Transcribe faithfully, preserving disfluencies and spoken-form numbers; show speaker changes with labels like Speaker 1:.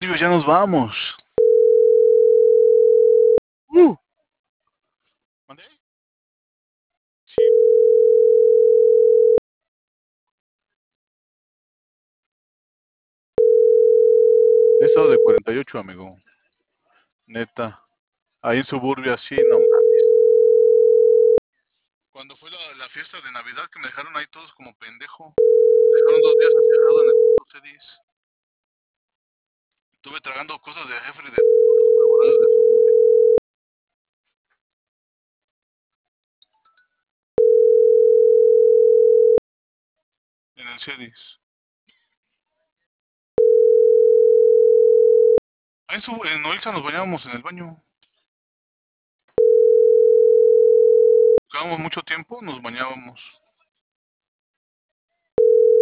Speaker 1: Amigos, ya nos vamos. Uh, ¿Mandé? Sí. He estado de cuarenta y ocho, amigo. Neta. Ahí en Suburbia, sí, no mames. Cuando fue la, la fiesta de Navidad que me dejaron ahí todos como pendejo. Dejaron dos días encerrado en el puto Cedis. Estuve tragando cosas de jefe de todos los colaboradores de Suburbia. En el Cedis. Ahí en, Sub- en Oilsa nos bañábamos en el baño. Quedábamos mucho tiempo, nos bañábamos.